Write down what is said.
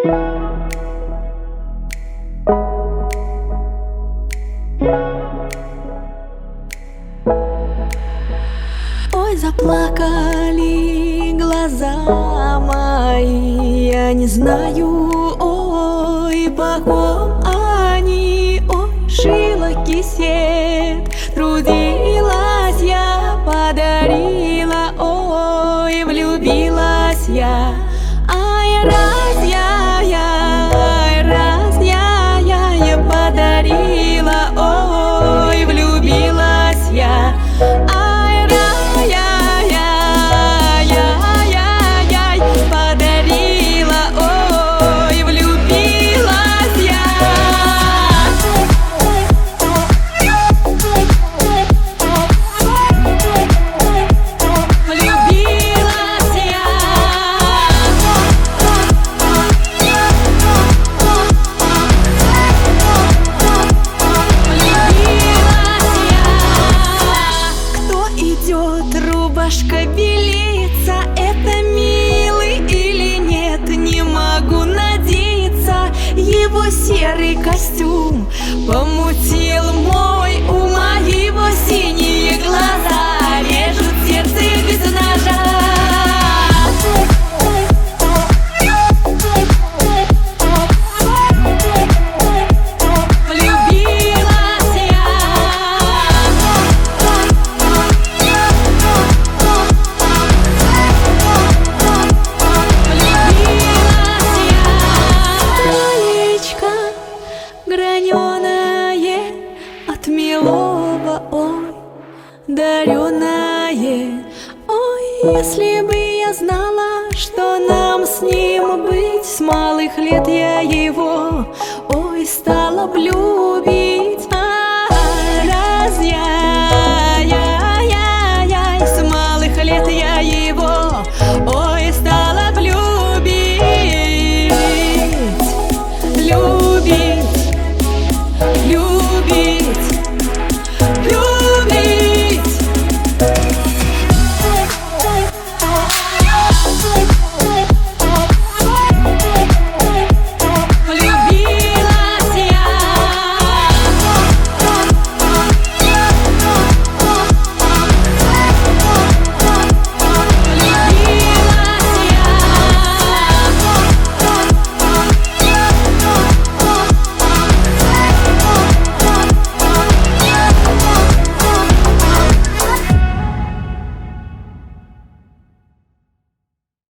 Ой, заплакали глаза мои, я не знаю, ой, по ком они. Ой, шила кисет, трудилась я, подарила, ой, влюбилась я. Ай, раз я подарила, ой, влюбилась я. Ай, подарила, ой, влюбилась я. Влюбилась я. Рубашка белится, это милый или нет, не могу надеяться. Его серый костюм помутил мой ум, а его синие глаза режут сердце без ножа. Граненое от милого, ой, дареное. Ой, если бы я знала, что нам с ним быть, с малых лет я его, ой, стала б любить.